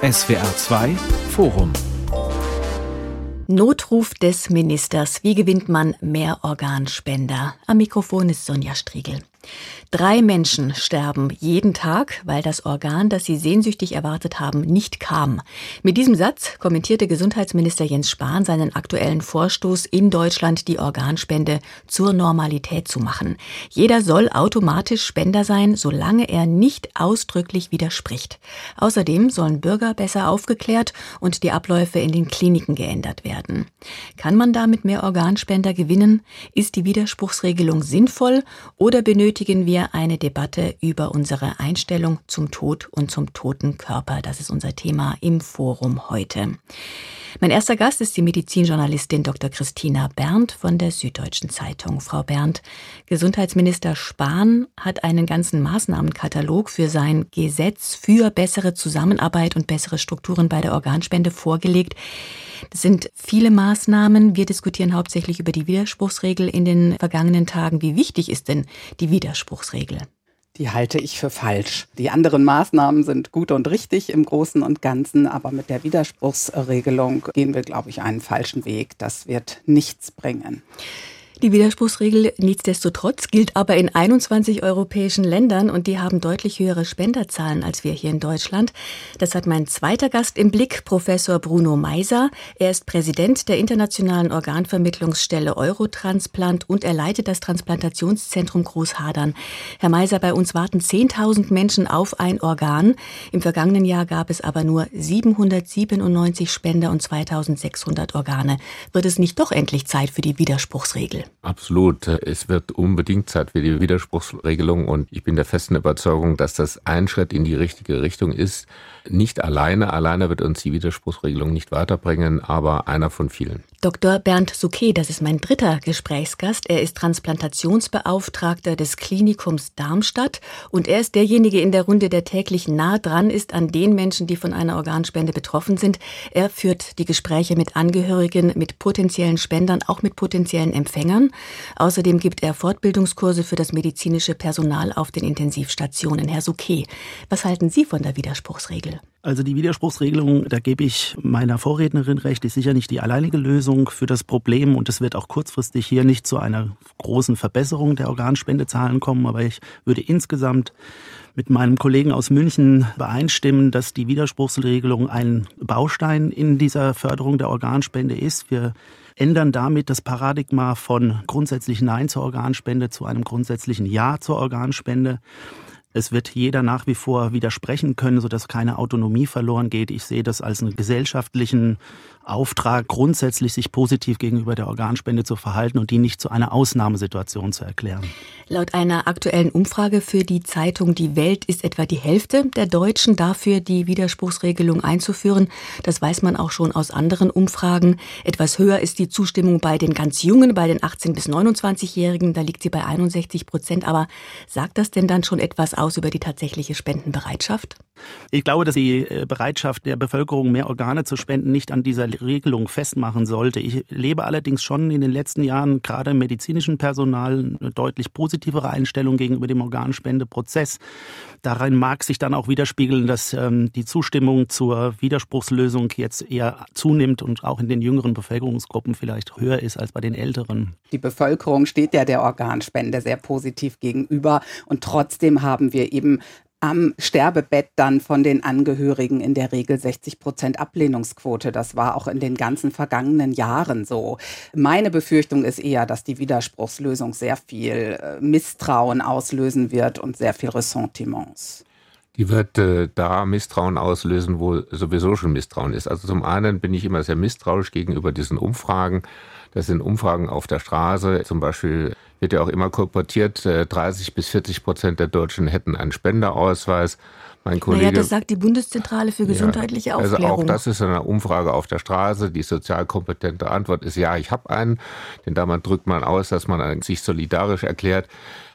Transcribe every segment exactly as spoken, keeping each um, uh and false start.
S W R zwei Forum. Notruf des Ministers. Wie gewinnt man mehr Organspender? Am Mikrofon ist Sonja Striegel. Drei Menschen sterben jeden Tag, weil das Organ, das sie sehnsüchtig erwartet haben, nicht kam. Mit diesem Satz kommentierte Gesundheitsminister Jens Spahn seinen aktuellen Vorstoß, in Deutschland die Organspende zur Normalität zu machen. Jeder soll automatisch Spender sein, solange er nicht ausdrücklich widerspricht. Außerdem sollen Bürger besser aufgeklärt und die Abläufe in den Kliniken geändert werden. Kann man damit mehr Organspender gewinnen? Ist die Widerspruchsregelung sinnvoll oder benötigen wir eine Debatte über unsere Einstellung zum Tod und zum toten Körper? Das ist unser Thema im Forum heute. Mein erster Gast ist die Medizinjournalistin Doktor Christina Berndt von der Süddeutschen Zeitung. Frau Berndt, Gesundheitsminister Spahn hat einen ganzen Maßnahmenkatalog für sein Gesetz für bessere Zusammenarbeit und bessere Strukturen bei der Organspende vorgelegt. Das sind viele Maßnahmen. Wir diskutieren hauptsächlich über die Widerspruchsregel in den vergangenen Tagen. Wie wichtig ist denn die Widerspruchsregel? Die halte ich für falsch. Die anderen Maßnahmen sind gut und richtig im Großen und Ganzen, aber mit der Widerspruchsregelung gehen wir, glaube ich, einen falschen Weg. Das wird nichts bringen. Die Widerspruchsregel nichtsdestotrotz gilt aber in einundzwanzig europäischen Ländern und die haben deutlich höhere Spenderzahlen als wir hier in Deutschland. Das hat mein zweiter Gast im Blick, Professor Bruno Meiser. Er ist Präsident der internationalen Organvermittlungsstelle Eurotransplant und er leitet das Transplantationszentrum Großhadern. Herr Meiser, bei uns warten zehntausend Menschen auf ein Organ. Im vergangenen Jahr gab es aber nur siebenhundertsiebenundneunzig Spender und zweitausendsechshundert Organe. Wird es nicht doch endlich Zeit für die Widerspruchsregel? Absolut. Es wird unbedingt Zeit für die Widerspruchsregelung und ich bin der festen Überzeugung, dass das ein Schritt in die richtige Richtung ist. Nicht alleine, alleine wird uns die Widerspruchsregelung nicht weiterbringen, aber einer von vielen. Doktor Bernd Souquet, das ist mein dritter Gesprächsgast. Er ist Transplantationsbeauftragter des Klinikums Darmstadt und er ist derjenige in der Runde, der täglich nah dran ist an den Menschen, die von einer Organspende betroffen sind. Er führt die Gespräche mit Angehörigen, mit potenziellen Spendern, auch mit potenziellen Empfängern. Außerdem gibt er Fortbildungskurse für das medizinische Personal auf den Intensivstationen. Herr Souquet, was halten Sie von der Widerspruchsregel? Also die Widerspruchsregelung, da gebe ich meiner Vorrednerin recht, ist sicher nicht die alleinige Lösung für das Problem und es wird auch kurzfristig hier nicht zu einer großen Verbesserung der Organspendezahlen kommen, aber ich würde insgesamt mit meinem Kollegen aus München übereinstimmen, dass die Widerspruchsregelung ein Baustein in dieser Förderung der Organspende ist. Wir ändern damit das Paradigma von grundsätzlich Nein zur Organspende zu einem grundsätzlichen Ja zur Organspende. Es wird jeder nach wie vor widersprechen können, sodass keine Autonomie verloren geht. Ich sehe das als einen gesellschaftlichen Auftrag, grundsätzlich sich positiv gegenüber der Organspende zu verhalten und die nicht zu einer Ausnahmesituation zu erklären. Laut einer aktuellen Umfrage für die Zeitung Die Welt ist etwa die Hälfte der Deutschen dafür, die Widerspruchsregelung einzuführen. Das weiß man auch schon aus anderen Umfragen. Etwas höher ist die Zustimmung bei den ganz Jungen, bei den achtzehn- bis neunundzwanzigjährigen. Da liegt sie bei einundsechzig Prozent. Aber sagt das denn dann schon etwas aus über die tatsächliche Spendenbereitschaft? Ich glaube, dass die Bereitschaft der Bevölkerung, mehr Organe zu spenden, nicht an dieser Regelung festmachen sollte. Ich lebe allerdings schon in den letzten Jahren gerade im medizinischen Personal eine deutlich positivere Einstellung gegenüber dem Organspendeprozess. Darin mag sich dann auch widerspiegeln, dass ähm, die Zustimmung zur Widerspruchslösung jetzt eher zunimmt und auch in den jüngeren Bevölkerungsgruppen vielleicht höher ist als bei den älteren. Die Bevölkerung steht ja der Organspende sehr positiv gegenüber und trotzdem haben wir eben am Sterbebett dann von den Angehörigen in der Regel sechzig Prozent Ablehnungsquote. Das war auch in den ganzen vergangenen Jahren so. Meine Befürchtung ist eher, dass die Widerspruchslösung sehr viel Misstrauen auslösen wird und sehr viel Ressentiments. Die wird äh, da Misstrauen auslösen, wo sowieso schon Misstrauen ist. Also zum einen bin ich immer sehr misstrauisch gegenüber diesen Umfragen. Das sind Umfragen auf der Straße. Zum Beispiel wird ja auch immer kolportiert, dreißig bis vierzig Prozent der Deutschen hätten einen Spenderausweis. Mein Kollege, naja, das sagt die Bundeszentrale für gesundheitliche ja, Aufklärung. Also auch das ist eine Umfrage auf der Straße. Die sozial kompetente Antwort ist ja, ich habe einen. Denn damit drückt man aus, dass man sich solidarisch erklärt.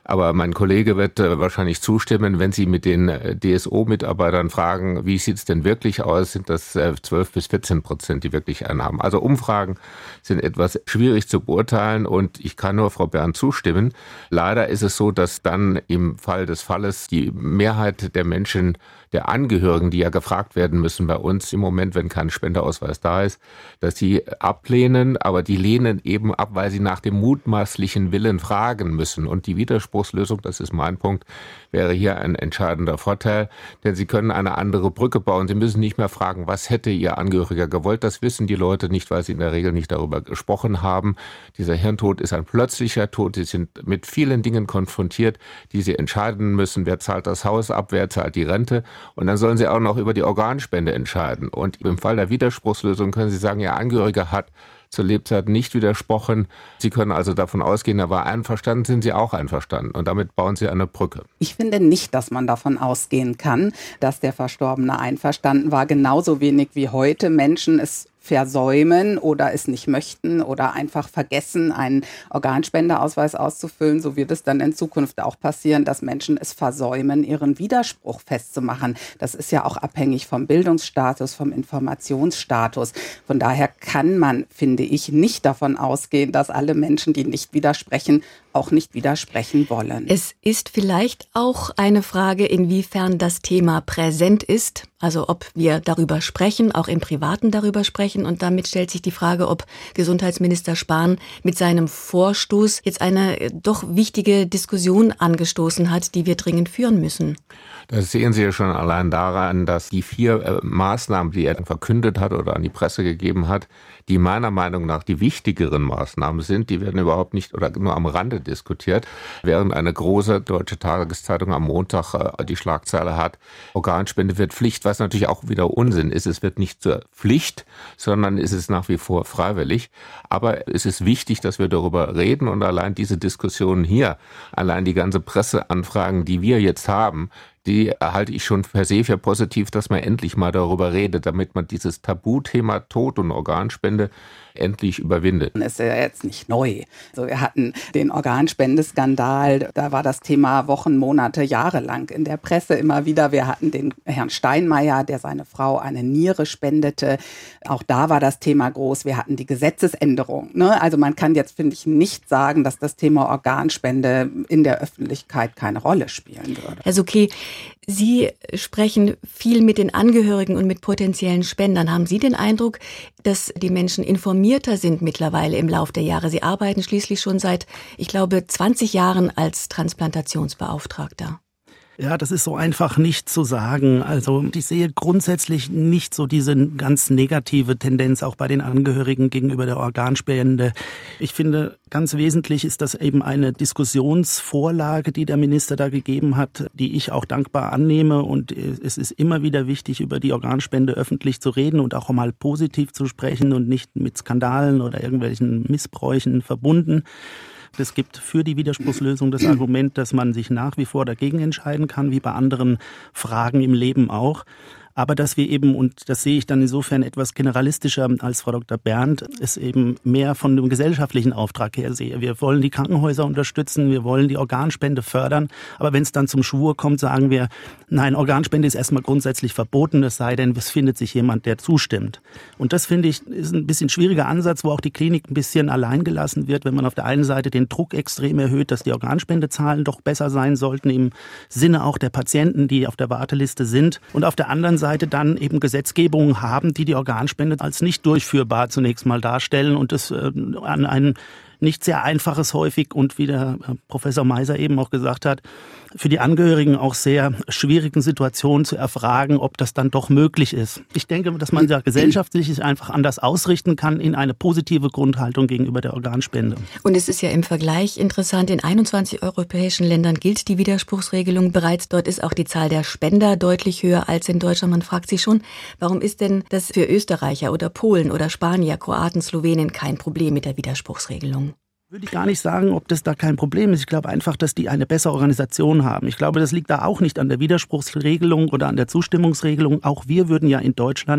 Aber mein Kollege wird äh, wahrscheinlich zustimmen, wenn Sie mit den äh, D S O-Mitarbeitern fragen, wie sieht es denn wirklich aus, sind das äh, zwölf bis vierzehn Prozent, die wirklich einen haben. Also Umfragen sind etwas schwierig zu beurteilen und ich kann nur Frau Bern zustimmen. Leider ist es so, dass dann im Fall des Falles die Mehrheit der Menschen, der Angehörigen, die ja gefragt werden müssen bei uns im Moment, wenn kein Spendeausweis da ist, dass sie ablehnen, aber die lehnen eben ab, weil sie nach dem mutmaßlichen Willen fragen müssen. Und die Widerspruchslösung, das ist mein Punkt, wäre hier ein entscheidender Vorteil, denn sie können eine andere Brücke bauen. Sie müssen nicht mehr fragen, was hätte ihr Angehöriger gewollt. Das wissen die Leute nicht, weil sie in der Regel nicht darüber gesprochen haben. Dieser Hirntod ist ein plötzlicher Tod. Sie sind mit vielen Dingen konfrontiert, die sie entscheiden müssen. Wer zahlt das Haus ab, wer zahlt die Rente? Und dann sollen sie auch noch über die Organspende entscheiden. Und im Fall der Widerspruchslösung können sie sagen, ihr Angehöriger hat zur Lebzeit nicht widersprochen. Sie können also davon ausgehen, er war einverstanden, sind Sie auch einverstanden. Und damit bauen Sie eine Brücke. Ich finde nicht, dass man davon ausgehen kann, dass der Verstorbene einverstanden war. Genauso wenig wie heute Menschen es versäumen oder es nicht möchten oder einfach vergessen, einen Organspendeausweis auszufüllen. So wird es dann in Zukunft auch passieren, dass Menschen es versäumen, ihren Widerspruch festzumachen. Das ist ja auch abhängig vom Bildungsstatus, vom Informationsstatus. Von daher kann man, finde ich, nicht davon ausgehen, dass alle Menschen, die nicht widersprechen, auch nicht widersprechen wollen. Es ist vielleicht auch eine Frage, inwiefern das Thema präsent ist, also ob wir darüber sprechen, auch im Privaten darüber sprechen. Und damit stellt sich die Frage, ob Gesundheitsminister Spahn mit seinem Vorstoß jetzt eine doch wichtige Diskussion angestoßen hat, die wir dringend führen müssen. Das sehen Sie ja schon allein daran, dass die vier äh, Maßnahmen, die er verkündet hat oder an die Presse gegeben hat, die meiner Meinung nach die wichtigeren Maßnahmen sind, die werden überhaupt nicht oder nur am Rande diskutiert, während eine große deutsche Tageszeitung am Montag äh, die Schlagzeile hat, Organspende wird Pflicht, was natürlich auch wieder Unsinn ist. Es wird nicht zur Pflicht, sondern es ist nach wie vor freiwillig. Aber es ist wichtig, dass wir darüber reden und allein diese Diskussionen hier, allein die ganze Presseanfragen, die wir jetzt haben, die halte ich schon per se für positiv, dass man endlich mal darüber redet, damit man dieses Tabuthema Tod und Organspende endlich überwindet. Das ist ja jetzt nicht neu. Also wir hatten den Organspendeskandal, da war das Thema Wochen, Monate, Jahre lang in der Presse immer wieder. Wir hatten den Herrn Steinmeier, der seine Frau eine Niere spendete. Auch da war das Thema groß. Wir hatten die Gesetzesänderung. Ne? Also man kann jetzt, finde ich, nicht sagen, dass das Thema Organspende in der Öffentlichkeit keine Rolle spielen würde. Herr Souquet, Sie sprechen viel mit den Angehörigen und mit potenziellen Spendern. Haben Sie den Eindruck, dass die Menschen informierter sind mittlerweile im Lauf der Jahre? Sie arbeiten schließlich schon seit, ich glaube, zwanzig Jahren als Transplantationsbeauftragter. Ja, das ist so einfach nicht zu sagen. Also ich sehe grundsätzlich nicht so diese ganz negative Tendenz auch bei den Angehörigen gegenüber der Organspende. Ich finde, ganz wesentlich ist das eben eine Diskussionsvorlage, die der Minister da gegeben hat, die ich auch dankbar annehme. Und es ist immer wieder wichtig, über die Organspende öffentlich zu reden und auch mal positiv zu sprechen und nicht mit Skandalen oder irgendwelchen Missbräuchen verbunden. Es gibt für die Widerspruchslösung das Argument, dass man sich nach wie vor dagegen entscheiden kann, wie bei anderen Fragen im Leben auch. Aber dass wir eben, und das sehe ich dann insofern etwas generalistischer als Frau Doktor Berndt, es eben mehr von dem gesellschaftlichen Auftrag her sehe. Wir wollen die Krankenhäuser unterstützen, wir wollen die Organspende fördern. Aber wenn es dann zum Schwur kommt, sagen wir, nein, Organspende ist erstmal grundsätzlich verboten, es sei denn, es findet sich jemand, der zustimmt. Und das, finde ich, ist ein bisschen schwieriger Ansatz, wo auch die Klinik ein bisschen allein gelassen wird, wenn man auf der einen Seite den Druck extrem erhöht, dass die Organspendezahlen doch besser sein sollten, im Sinne auch der Patienten, die auf der Warteliste sind. Und auf der anderen Seite Seite dann eben Gesetzgebungen haben, die die Organspende als nicht durchführbar zunächst mal darstellen und es äh, an ein nicht sehr einfaches häufig und wie der Professor Meiser eben auch gesagt hat, für die Angehörigen auch sehr schwierigen Situationen zu erfragen, ob das dann doch möglich ist. Ich denke, dass man ja gesellschaftlich es einfach anders ausrichten kann in eine positive Grundhaltung gegenüber der Organspende. Und es ist ja im Vergleich interessant, in einundzwanzig europäischen Ländern gilt die Widerspruchsregelung bereits. Dort ist auch die Zahl der Spender deutlich höher als in Deutschland. Man fragt sich schon, warum ist denn das für Österreicher oder Polen oder Spanier, Kroaten, Slowenen kein Problem mit der Widerspruchsregelung? Würde ich gar nicht sagen, ob das da kein Problem ist. Ich glaube einfach, dass die eine bessere Organisation haben. Ich glaube, das liegt da auch nicht an der Widerspruchsregelung oder an der Zustimmungsregelung. Auch wir würden ja in Deutschland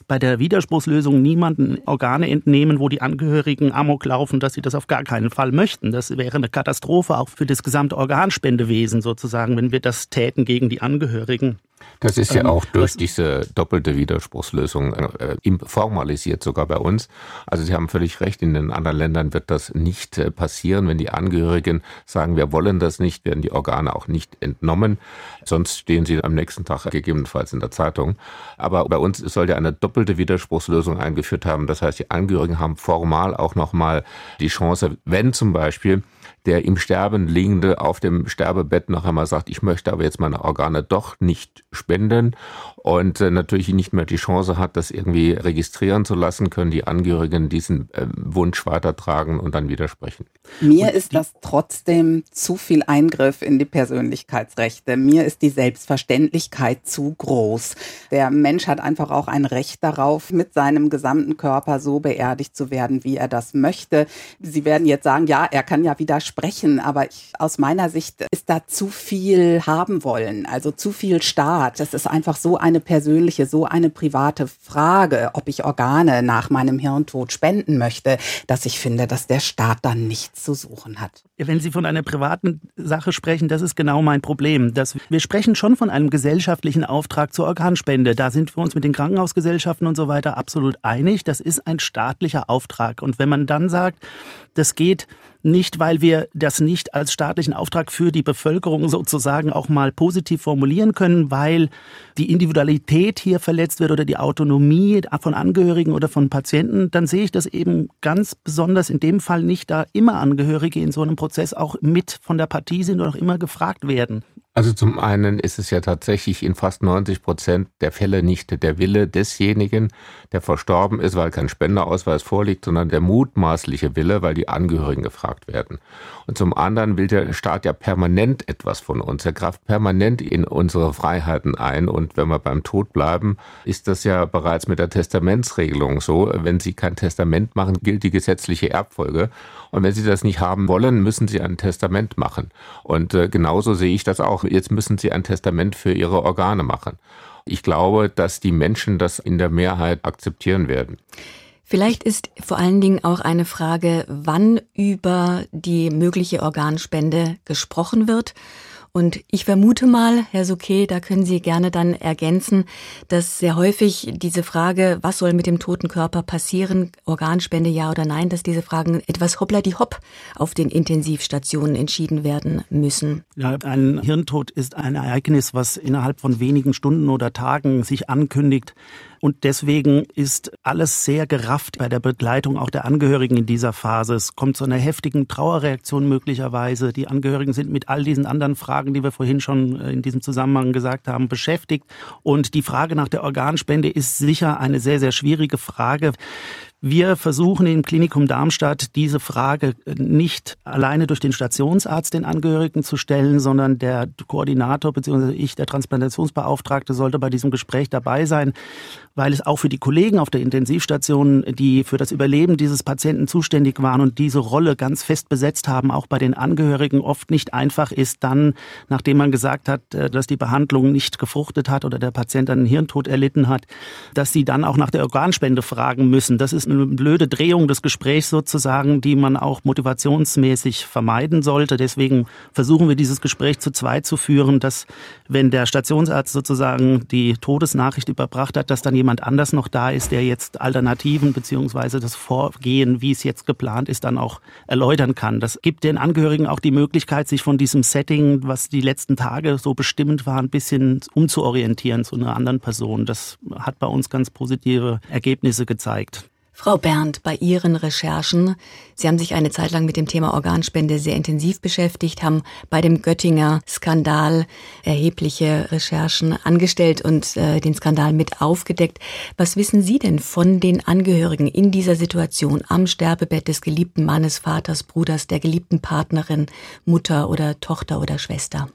bei der Widerspruchslösung niemanden Organe entnehmen, wo die Angehörigen Amok laufen, dass sie das auf gar keinen Fall möchten. Das wäre eine Katastrophe auch für das gesamte Organspendewesen sozusagen, wenn wir das täten gegen die Angehörigen. Das ist ja auch durch diese doppelte Widerspruchslösung äh, formalisiert sogar bei uns. Also Sie haben völlig recht, in den anderen Ländern wird das nicht äh, passieren. Wenn die Angehörigen sagen, wir wollen das nicht, werden die Organe auch nicht entnommen. Sonst stehen sie am nächsten Tag gegebenenfalls in der Zeitung. Aber bei uns soll ja eine doppelte Widerspruchslösung eingeführt haben. Das heißt, die Angehörigen haben formal auch nochmal die Chance, wenn zum Beispiel der im Sterben Liegende auf dem Sterbebett noch einmal sagt, ich möchte aber jetzt meine Organe doch nicht spenden und äh, natürlich nicht mehr die Chance hat, das irgendwie registrieren zu lassen, können die Angehörigen diesen äh, Wunsch weitertragen und dann widersprechen. Mir ist das trotzdem zu viel Eingriff in die Persönlichkeitsrechte. Mir ist die Selbstverständlichkeit zu groß. Der Mensch hat einfach auch ein Recht darauf, mit seinem gesamten Körper so beerdigt zu werden, wie er das möchte. Sie werden jetzt sagen, ja, er kann ja widersprechen, aber ich, aus meiner Sicht ist da zu viel haben wollen, also zu viel Staat. Das ist einfach so eine persönliche, so eine private Frage, ob ich Organe nach meinem Hirntod spenden möchte, dass ich finde, dass der Staat dann nichts zu suchen hat. Wenn Sie von einer privaten Sache sprechen, das ist genau mein Problem. Das, wir sprechen schon von einem gesellschaftlichen Auftrag zur Organspende. Da sind wir uns mit den Krankenhausgesellschaften und so weiter absolut einig. Das ist ein staatlicher Auftrag. Und wenn man dann sagt, das geht nicht, weil wir das nicht als staatlichen Auftrag für die Bevölkerung sozusagen auch mal positiv formulieren können, weil die Individualität hier verletzt wird oder die Autonomie von Angehörigen oder von Patienten, dann sehe ich das eben ganz besonders in dem Fall nicht, da immer Angehörige in so einem Prozess auch mit von der Partie sind und auch immer gefragt werden. Also zum einen ist es ja tatsächlich in fast neunzig Prozent der Fälle nicht der Wille desjenigen, der verstorben ist, weil kein Spenderausweis vorliegt, sondern der mutmaßliche Wille, weil die Angehörigen gefragt werden. Und zum anderen will der Staat ja permanent etwas von uns. Er greift permanent in unsere Freiheiten ein. Und wenn wir beim Tod bleiben, ist das ja bereits mit der Testamentsregelung so. Wenn Sie kein Testament machen, gilt die gesetzliche Erbfolge. Und wenn Sie das nicht haben wollen, müssen Sie ein Testament machen. Und äh, genauso sehe ich das auch. Jetzt müssen Sie ein Testament für Ihre Organe machen. Ich glaube, dass die Menschen das in der Mehrheit akzeptieren werden. Vielleicht ist vor allen Dingen auch eine Frage, wann über die mögliche Organspende gesprochen wird. Und ich vermute mal, Herr Souquet, da können Sie gerne dann ergänzen, dass sehr häufig diese Frage, was soll mit dem toten Körper passieren, Organspende ja oder nein, dass diese Fragen etwas hoppla-die-hopp auf den Intensivstationen entschieden werden müssen. Ja, ein Hirntod ist ein Ereignis, was innerhalb von wenigen Stunden oder Tagen sich ankündigt. Und deswegen ist alles sehr gerafft bei der Begleitung auch der Angehörigen in dieser Phase. Es kommt zu einer heftigen Trauerreaktion möglicherweise. Die Angehörigen sind mit all diesen anderen Fragen, die wir vorhin schon in diesem Zusammenhang gesagt haben, beschäftigt. Und die Frage nach der Organspende ist sicher eine sehr, sehr schwierige Frage. Wir versuchen im Klinikum Darmstadt diese Frage nicht alleine durch den Stationsarzt den Angehörigen zu stellen, sondern der Koordinator bzw. ich, der Transplantationsbeauftragte, sollte bei diesem Gespräch dabei sein, weil es auch für die Kollegen auf der Intensivstation, die für das Überleben dieses Patienten zuständig waren und diese Rolle ganz fest besetzt haben, auch bei den Angehörigen oft nicht einfach ist, dann, nachdem man gesagt hat, dass die Behandlung nicht gefruchtet hat oder der Patient einen Hirntod erlitten hat, dass sie dann auch nach der Organspende fragen müssen. Das ist eine blöde Drehung des Gesprächs sozusagen, die man auch motivationsmäßig vermeiden sollte. Deswegen versuchen wir dieses Gespräch zu zweit zu führen, dass wenn der Stationsarzt sozusagen die Todesnachricht überbracht hat, dass dann jemand anders noch da ist, der jetzt Alternativen bzw. das Vorgehen, wie es jetzt geplant ist, dann auch erläutern kann. Das gibt den Angehörigen auch die Möglichkeit, sich von diesem Setting, was die letzten Tage so bestimmend war, ein bisschen umzuorientieren zu einer anderen Person. Das hat bei uns ganz positive Ergebnisse gezeigt. Frau Berndt, bei Ihren Recherchen, Sie haben sich eine Zeit lang mit dem Thema Organspende sehr intensiv beschäftigt, haben bei dem Göttinger Skandal erhebliche Recherchen angestellt und äh, den Skandal mit aufgedeckt. Was wissen Sie denn von den Angehörigen in dieser Situation am Sterbebett des geliebten Mannes, Vaters, Bruders, der geliebten Partnerin, Mutter oder Tochter oder Schwester?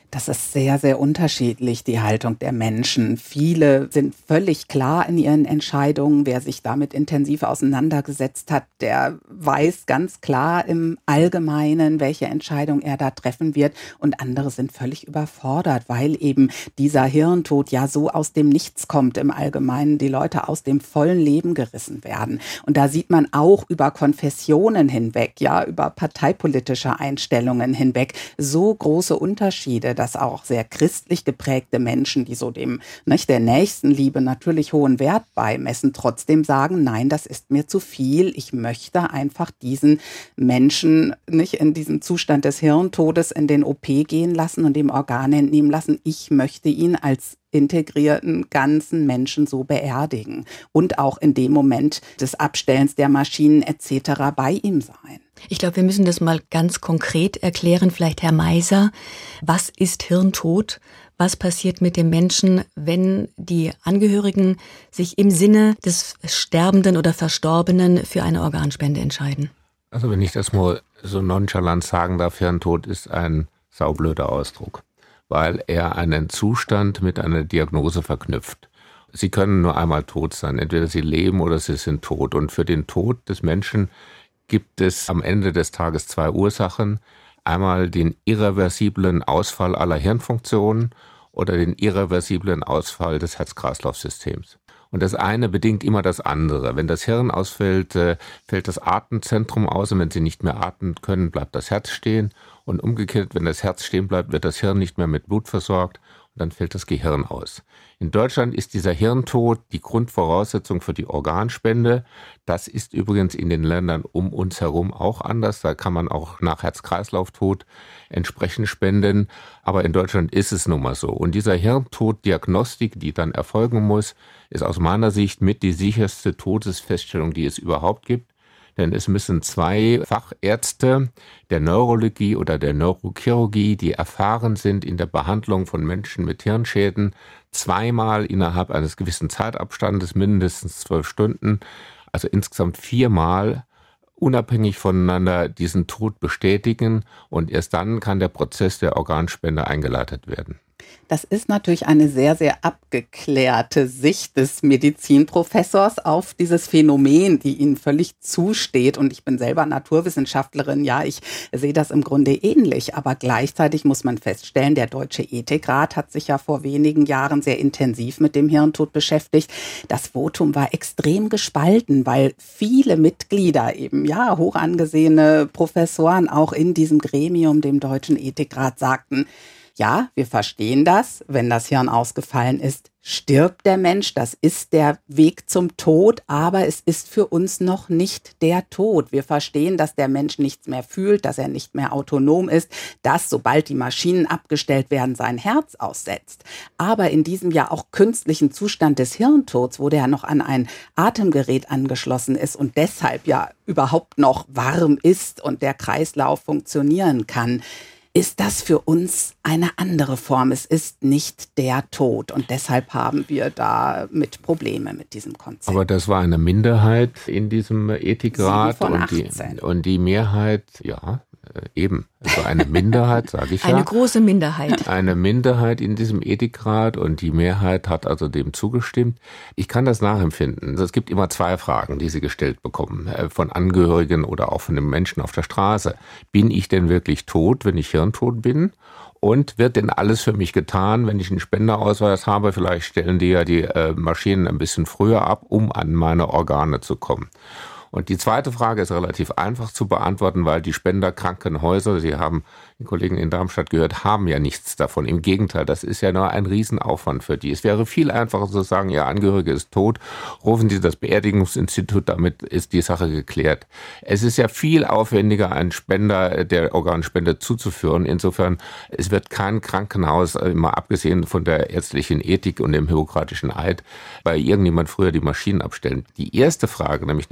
Das ist sehr, sehr unterschiedlich, die Haltung der Menschen. Viele sind völlig klar in ihren Entscheidungen. Wer sich damit intensiv auseinandergesetzt hat, der weiß ganz klar im Allgemeinen, welche Entscheidung er da treffen wird. Und andere sind völlig überfordert, weil eben dieser Hirntod ja so aus dem Nichts kommt im Allgemeinen, die Leute aus dem vollen Leben gerissen werden. Und da sieht man auch über Konfessionen hinweg, ja, über parteipolitische Einstellungen hinweg so große Unterschiede, dass auch sehr christlich geprägte Menschen, die so dem, nicht, der Nächstenliebe natürlich hohen Wert beimessen, trotzdem sagen, nein, das ist mir zu viel. Ich möchte einfach diesen Menschen nicht in diesem Zustand des Hirntodes in den O P gehen lassen und ihm Organe entnehmen lassen. Ich möchte ihn als integrierten ganzen Menschen so beerdigen und auch in dem Moment des Abstellens der Maschinen et cetera bei ihm sein. Ich glaube, wir müssen das mal ganz konkret erklären. Vielleicht Herr Meiser, was ist Hirntod? Was passiert mit dem Menschen, wenn die Angehörigen sich im Sinne des Sterbenden oder Verstorbenen für eine Organspende entscheiden? Also wenn ich das mal so nonchalant sagen darf, Hirntod ist ein saublöder Ausdruck, weil er einen Zustand mit einer Diagnose verknüpft. Sie können nur einmal tot sein, entweder sie leben oder sie sind tot. Und für den Tod des Menschen gibt es am Ende des Tages zwei Ursachen. Einmal den irreversiblen Ausfall aller Hirnfunktionen oder den irreversiblen Ausfall des Herz-Kreislauf-Systems. Und das eine bedingt immer das andere. Wenn das Hirn ausfällt, fällt das Atemzentrum aus und wenn Sie nicht mehr atmen können, bleibt das Herz stehen. Und umgekehrt, wenn das Herz stehen bleibt, wird das Hirn nicht mehr mit Blut versorgt und dann fällt das Gehirn aus. In Deutschland ist dieser Hirntod die Grundvoraussetzung für die Organspende. Das ist übrigens in den Ländern um uns herum auch anders. Da kann man auch nach Herz-Kreislauf-Tod entsprechend spenden. Aber in Deutschland ist es nun mal so. Und dieser Hirntod-Diagnostik, die dann erfolgen muss, ist aus meiner Sicht mit die sicherste Todesfeststellung, die es überhaupt gibt. Denn es müssen zwei Fachärzte der Neurologie oder der Neurochirurgie, die erfahren sind in der Behandlung von Menschen mit Hirnschäden, zweimal innerhalb eines gewissen Zeitabstandes, mindestens zwölf Stunden, also insgesamt viermal unabhängig voneinander diesen Tod bestätigen. Und erst dann kann der Prozess der Organspende eingeleitet werden. Das ist natürlich eine sehr, sehr abgeklärte Sicht des Medizinprofessors auf dieses Phänomen, die Ihnen völlig zusteht. Und ich bin selber Naturwissenschaftlerin. Ja, ich sehe das im Grunde ähnlich. Aber gleichzeitig muss man feststellen, der Deutsche Ethikrat hat sich ja vor wenigen Jahren sehr intensiv mit dem Hirntod beschäftigt. Das Votum war extrem gespalten, weil viele Mitglieder eben, ja, hoch angesehene Professoren auch in diesem Gremium, dem Deutschen Ethikrat, sagten, ja, wir verstehen das, wenn das Hirn ausgefallen ist, stirbt der Mensch, das ist der Weg zum Tod, aber es ist für uns noch nicht der Tod. Wir verstehen, dass der Mensch nichts mehr fühlt, dass er nicht mehr autonom ist, dass, sobald die Maschinen abgestellt werden, sein Herz aussetzt. Aber in diesem ja auch künstlichen Zustand des Hirntods, wo der noch an ein Atemgerät angeschlossen ist und deshalb ja überhaupt noch warm ist und der Kreislauf funktionieren kann, ist das für uns eine andere Form. Es ist nicht der Tod und deshalb haben wir da mit Probleme mit diesem Konzept. Aber das war eine Minderheit in diesem Ethikrat und die, und die Mehrheit, ja, eben, es war eine Minderheit, sage ich ja. Eine große Minderheit. Eine Minderheit in diesem Ethikrat und die Mehrheit hat also dem zugestimmt. Ich kann das nachempfinden. Es gibt immer zwei Fragen, die Sie gestellt bekommen, von Angehörigen oder auch von den Menschen auf der Straße. Bin ich denn wirklich tot, wenn ich hirntot bin? Und wird denn alles für mich getan, wenn ich einen Spenderausweis habe? Vielleicht stellen die ja die äh, Maschinen ein bisschen früher ab, um an meine Organe zu kommen. Und die zweite Frage ist relativ einfach zu beantworten, weil die Spenderkrankenhäuser, Sie haben die Kollegen in Darmstadt gehört, haben ja nichts davon. Im Gegenteil, das ist ja nur ein Riesenaufwand für die. Es wäre viel einfacher zu sagen, Ihr Angehörige ist tot, rufen Sie das Beerdigungsinstitut, damit ist die Sache geklärt. Es ist ja viel aufwendiger, einen Spender der Organspende zuzuführen. Insofern, es wird kein Krankenhaus, mal abgesehen von der ärztlichen Ethik und dem hippokratischen Eid, bei irgendjemand früher die Maschinen abstellen. Die erste Frage, nämlich nach dem Hirn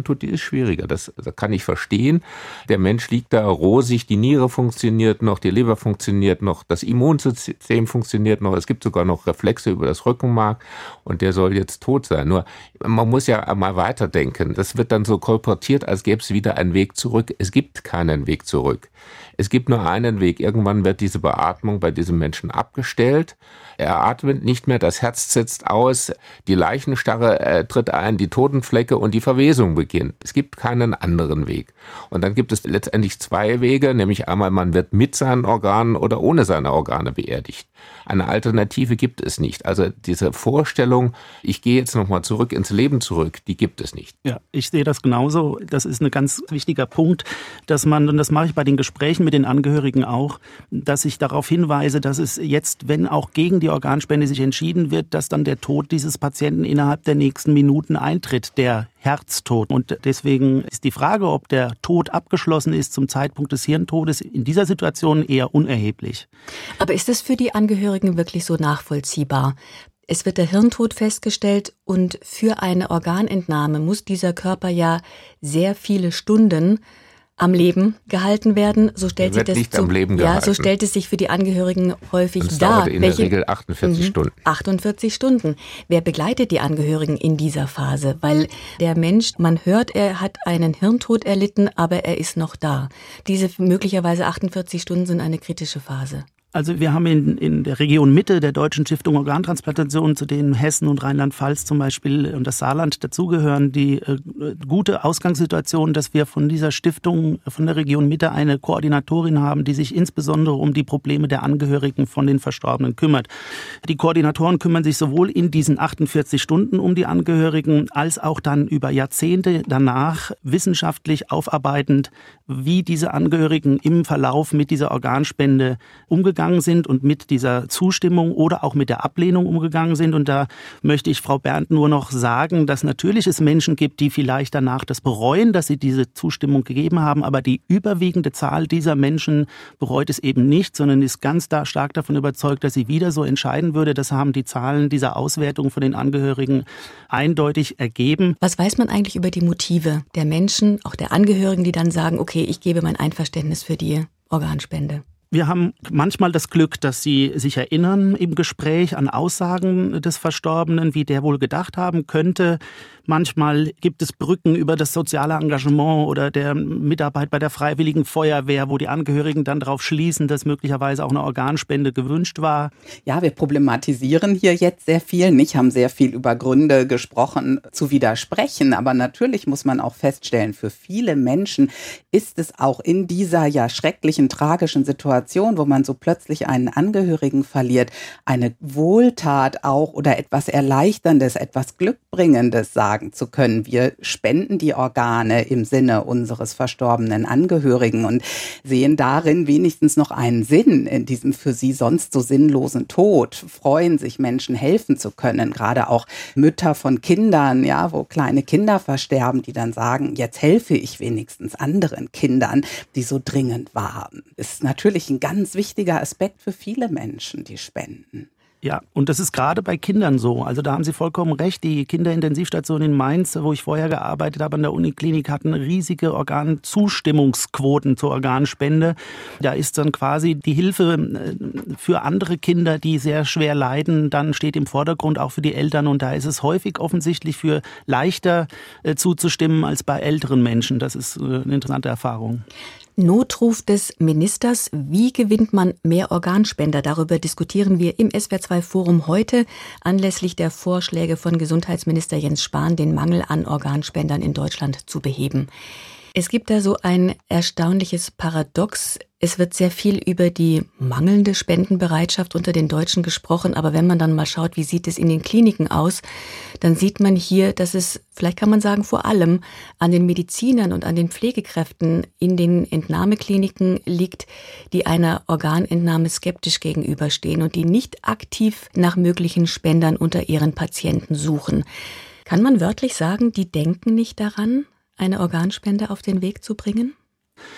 Hirntod, die ist schwieriger. Das, das kann ich verstehen. Der Mensch liegt da rosig, die Niere funktioniert noch, die Leber funktioniert noch, das Immunsystem funktioniert noch, es gibt sogar noch Reflexe über das Rückenmark und der soll jetzt tot sein. Nur, man muss ja mal weiterdenken. Das wird dann so kolportiert, als gäbe es wieder einen Weg zurück. Es gibt keinen Weg zurück. Es gibt nur einen Weg. Irgendwann wird diese Beatmung bei diesem Menschen abgestellt. Er atmet nicht mehr, das Herz setzt aus, die Leichenstarre äh, tritt ein, die Totenflecke und die Verwesung beginnt. Es gibt keinen anderen Weg. Und dann gibt es letztendlich zwei Wege, nämlich einmal, man wird mit seinen Organen oder ohne seine Organe beerdigt. Eine Alternative gibt es nicht. Also diese Vorstellung, ich gehe jetzt nochmal zurück ins Leben zurück, die gibt es nicht. Ja, ich sehe das genauso. Das ist ein ganz wichtiger Punkt, dass man, und das mache ich bei den Gesprächen mit den Angehörigen auch, dass ich darauf hinweise, dass es jetzt, wenn auch gegen die Organspende sich entschieden wird, dass dann der Tod dieses Patienten innerhalb der nächsten Minuten eintritt, der Herztod. Und deswegen ist die Frage, ob der Tod abgeschlossen ist zum Zeitpunkt des Hirntodes, in dieser Situation eher unerheblich. Aber ist es für die Angehörigen wirklich so nachvollziehbar? Es wird der Hirntod festgestellt und für eine Organentnahme muss dieser Körper ja sehr viele Stunden am Leben gehalten werden. So stellt sich das nicht zu, am Leben ja, gehalten. so stellt es sich für die Angehörigen häufig Und es dar. dauert in Welche, der Regel achtundvierzig Mhm. Stunden. achtundvierzig Stunden. Wer begleitet die Angehörigen in dieser Phase? Weil der Mensch, man hört, er hat einen Hirntod erlitten, aber er ist noch da. Diese möglicherweise achtundvierzig Stunden sind eine kritische Phase. Also wir haben in, in der Region Mitte der Deutschen Stiftung Organtransplantation, zu denen Hessen und Rheinland-Pfalz zum Beispiel und das Saarland dazugehören, die äh, gute Ausgangssituation, dass wir von dieser Stiftung, von der Region Mitte eine Koordinatorin haben, die sich insbesondere um die Probleme der Angehörigen von den Verstorbenen kümmert. Die Koordinatoren kümmern sich sowohl in diesen achtundvierzig Stunden um die Angehörigen, als auch dann über Jahrzehnte danach wissenschaftlich aufarbeitend, wie diese Angehörigen im Verlauf mit dieser Organspende umgegangen sind und mit dieser Zustimmung oder auch mit der Ablehnung umgegangen sind. Und da möchte ich Frau Berndt nur noch sagen, dass natürlich es Menschen gibt, die vielleicht danach das bereuen, dass sie diese Zustimmung gegeben haben, aber die überwiegende Zahl dieser Menschen bereut es eben nicht, sondern ist ganz da stark davon überzeugt, dass sie wieder so entscheiden würde. Das haben die Zahlen dieser Auswertung von den Angehörigen eindeutig ergeben. Was weiß man eigentlich über die Motive der Menschen, auch der Angehörigen, die dann sagen, okay, ich gebe mein Einverständnis für die Organspende? Wir haben manchmal das Glück, dass sie sich erinnern im Gespräch an Aussagen des Verstorbenen, wie der wohl gedacht haben könnte. Manchmal gibt es Brücken über das soziale Engagement oder der Mitarbeit bei der Freiwilligen Feuerwehr, wo die Angehörigen dann darauf schließen, dass möglicherweise auch eine Organspende gewünscht war. Ja, wir problematisieren hier jetzt sehr viel, nicht, haben sehr viel über Gründe gesprochen, zu widersprechen. Aber natürlich muss man auch feststellen, für viele Menschen ist es auch in dieser ja schrecklichen, tragischen Situation, wo man so plötzlich einen Angehörigen verliert, eine Wohltat auch oder etwas Erleichterndes, etwas Glückbringendes sagen zu können. Wir spenden die Organe im Sinne unseres verstorbenen Angehörigen und sehen darin wenigstens noch einen Sinn in diesem für sie sonst so sinnlosen Tod. Freuen sich Menschen, helfen zu können. Gerade auch Mütter von Kindern, ja, wo kleine Kinder versterben, die dann sagen, jetzt helfe ich wenigstens anderen Kindern, die so dringend waren. Ist natürlich ein ganz wichtiger Aspekt für viele Menschen, die spenden. Ja, und das ist gerade bei Kindern so. Also da haben Sie vollkommen recht. Die Kinderintensivstation in Mainz, wo ich vorher gearbeitet habe an der Uniklinik, hatten riesige Organzustimmungsquoten zur Organspende. Da ist dann quasi die Hilfe für andere Kinder, die sehr schwer leiden, dann steht im Vordergrund auch für die Eltern. Und da ist es häufig offensichtlich für leichter zuzustimmen als bei älteren Menschen. Das ist eine interessante Erfahrung. Notruf des Ministers. Wie gewinnt man mehr Organspender? Darüber diskutieren wir im S W R zwei Forum heute anlässlich der Vorschläge von Gesundheitsminister Jens Spahn, den Mangel an Organspendern in Deutschland zu beheben. Es gibt da so ein erstaunliches Paradox. Es wird sehr viel über die mangelnde Spendenbereitschaft unter den Deutschen gesprochen, aber wenn man dann mal schaut, wie sieht es in den Kliniken aus, dann sieht man hier, dass es, vielleicht kann man sagen, vor allem an den Medizinern und an den Pflegekräften in den Entnahmekliniken liegt, die einer Organentnahme skeptisch gegenüberstehen und die nicht aktiv nach möglichen Spendern unter ihren Patienten suchen. Kann man wörtlich sagen, die denken nicht daran, eine Organspende auf den Weg zu bringen?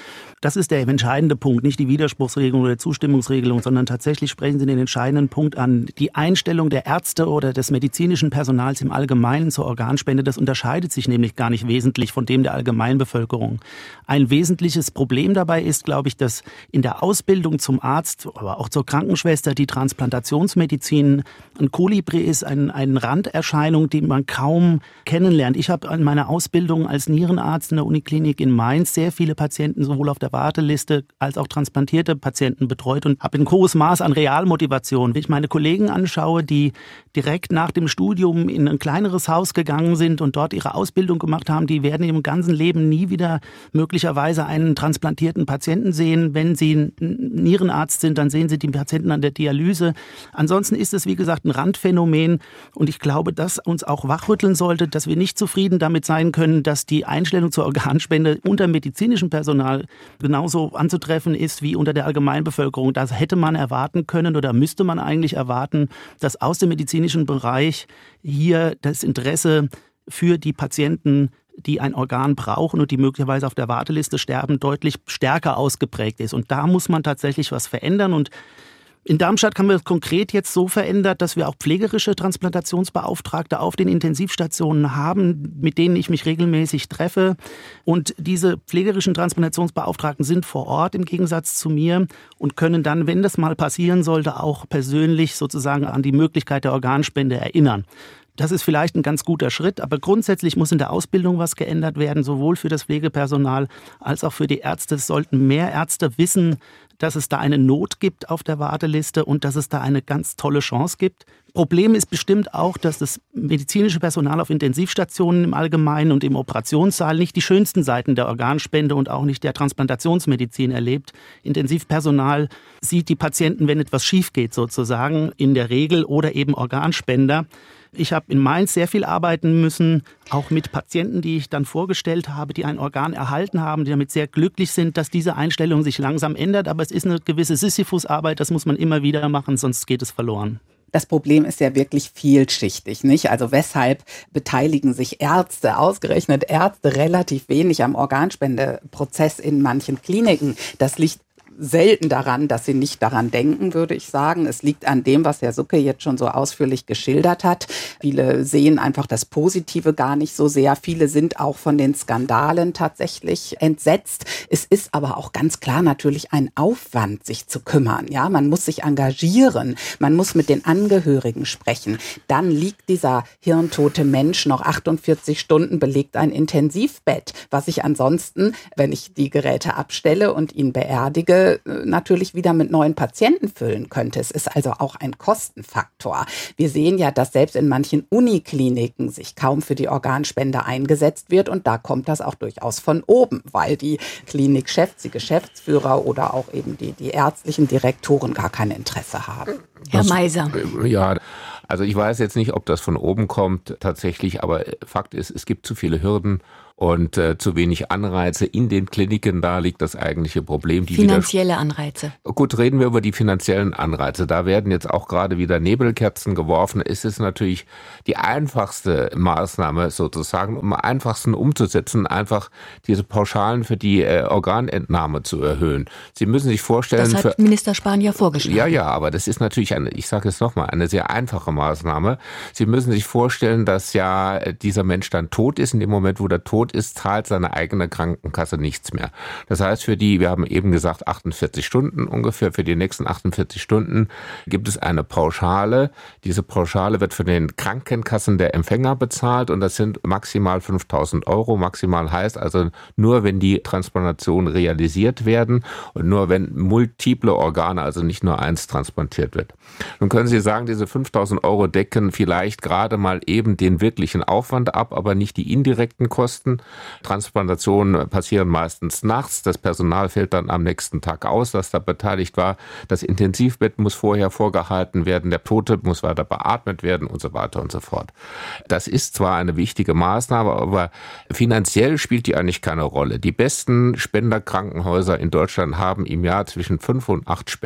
Das ist der entscheidende Punkt, nicht die Widerspruchsregelung oder Zustimmungsregelung, sondern tatsächlich sprechen Sie den entscheidenden Punkt an. Die Einstellung der Ärzte oder des medizinischen Personals im Allgemeinen zur Organspende, das unterscheidet sich nämlich gar nicht wesentlich von dem der Allgemeinbevölkerung. Ein wesentliches Problem dabei ist, glaube ich, dass in der Ausbildung zum Arzt, aber auch zur Krankenschwester die Transplantationsmedizin ein Kolibri ist, ein, eine Randerscheinung, die man kaum kennenlernt. Ich habe in meiner Ausbildung als Nierenarzt in der Uniklinik in Mainz sehr viele Patienten sowohl auf der Warteliste als auch transplantierte Patienten betreut und habe ein hohes Maß an Realmotivation. Wenn ich meine Kollegen anschaue, die direkt nach dem Studium in ein kleineres Haus gegangen sind und dort ihre Ausbildung gemacht haben, die werden im ganzen Leben nie wieder möglicherweise einen transplantierten Patienten sehen. Wenn sie Nierenarzt sind, dann sehen sie die Patienten an der Dialyse. Ansonsten ist es, wie gesagt, ein Randphänomen und ich glaube, dass uns auch wachrütteln sollte, dass wir nicht zufrieden damit sein können, dass die Einstellung zur Organspende unter medizinischem Personal genauso anzutreffen ist wie unter der Allgemeinbevölkerung. Das hätte man erwarten können oder müsste man eigentlich erwarten, dass aus dem medizinischen Bereich hier das Interesse für die Patienten, die ein Organ brauchen und die möglicherweise auf der Warteliste sterben, deutlich stärker ausgeprägt ist. Und da muss man tatsächlich was verändern. Und in Darmstadt haben wir es konkret jetzt so verändert, dass wir auch pflegerische Transplantationsbeauftragte auf den Intensivstationen haben, mit denen ich mich regelmäßig treffe. Und diese pflegerischen Transplantationsbeauftragten sind vor Ort im Gegensatz zu mir und können dann, wenn das mal passieren sollte, auch persönlich sozusagen an die Möglichkeit der Organspende erinnern. Das ist vielleicht ein ganz guter Schritt, aber grundsätzlich muss in der Ausbildung was geändert werden, sowohl für das Pflegepersonal als auch für die Ärzte. Es sollten mehr Ärzte wissen, dass es da eine Not gibt auf der Warteliste und dass es da eine ganz tolle Chance gibt. Problem ist bestimmt auch, dass das medizinische Personal auf Intensivstationen im Allgemeinen und im Operationssaal nicht die schönsten Seiten der Organspende und auch nicht der Transplantationsmedizin erlebt. Intensivpersonal sieht die Patienten, wenn etwas schief geht sozusagen, in der Regel oder eben Organspender. Ich habe in Mainz sehr viel arbeiten müssen, auch mit Patienten, die ich dann vorgestellt habe, die ein Organ erhalten haben, die damit sehr glücklich sind, dass diese Einstellung sich langsam ändert. Aber es ist eine gewisse Sisyphus-Arbeit, das muss man immer wieder machen, sonst geht es verloren. Das Problem ist ja wirklich vielschichtig, nicht? Also weshalb beteiligen sich Ärzte, ausgerechnet Ärzte, relativ wenig am Organspendeprozess in manchen Kliniken? Das liegt selten daran, dass sie nicht daran denken, würde ich sagen. Es liegt an dem, was Herr Sucke jetzt schon so ausführlich geschildert hat. Viele sehen einfach das Positive gar nicht so sehr. Viele sind auch von den Skandalen tatsächlich entsetzt. Es ist aber auch ganz klar natürlich ein Aufwand, sich zu kümmern. Ja, man muss sich engagieren. Man muss mit den Angehörigen sprechen. Dann liegt dieser hirntote Mensch noch achtundvierzig Stunden belegt ein Intensivbett, was ich ansonsten, wenn ich die Geräte abstelle und ihn beerdige, natürlich wieder mit neuen Patienten füllen könnte. Es ist also auch ein Kostenfaktor. Wir sehen ja, dass selbst in manchen Unikliniken sich kaum für die Organspende eingesetzt wird und da kommt das auch durchaus von oben, weil die Klinikchefs, die Geschäftsführer oder auch eben die, die ärztlichen Direktoren gar kein Interesse haben. Herr Meiser. Ja, also ich weiß jetzt nicht, ob das von oben kommt tatsächlich, aber Fakt ist, es gibt zu viele Hürden und äh, zu wenig Anreize in den Kliniken. Da liegt das eigentliche Problem. Die Finanzielle Anreize. Gut, reden wir über die finanziellen Anreize. Da werden jetzt auch gerade wieder Nebelkerzen geworfen. Es ist natürlich die einfachste Maßnahme sozusagen, um am einfachsten umzusetzen, einfach diese Pauschalen für die äh, Organentnahme zu erhöhen. Sie müssen sich vorstellen... Das hat für, Minister Spahn ja vorgeschlagen. Ja, ja, aber das ist natürlich, eine, ich sage es nochmal, eine sehr einfache Maßnahme. Sie müssen sich vorstellen, dass ja dieser Mensch dann tot ist. In dem Moment, wo der tot ist, zahlt seine eigene Krankenkasse nichts mehr. Das heißt, für die, wir haben eben gesagt, achtundvierzig Stunden ungefähr, für die nächsten achtundvierzig Stunden gibt es eine Pauschale. Diese Pauschale wird von den Krankenkassen der Empfänger bezahlt und das sind maximal fünftausend Euro. Maximal heißt also nur, wenn die Transplantationen realisiert werden und nur wenn multiple Organe, also nicht nur eins, transplantiert wird. Nun können Sie sagen, diese fünftausend Euro decken vielleicht gerade mal eben den wirklichen Aufwand ab, aber nicht die indirekten Kosten. Transplantationen passieren meistens nachts. Das Personal fällt dann am nächsten Tag aus, das da beteiligt war. Das Intensivbett muss vorher vorgehalten werden. Der Tote muss weiter beatmet werden und so weiter und so fort. Das ist zwar eine wichtige Maßnahme, aber finanziell spielt die eigentlich keine Rolle. Die besten Spenderkrankenhäuser in Deutschland haben im Jahr zwischen fünf und acht Spendern.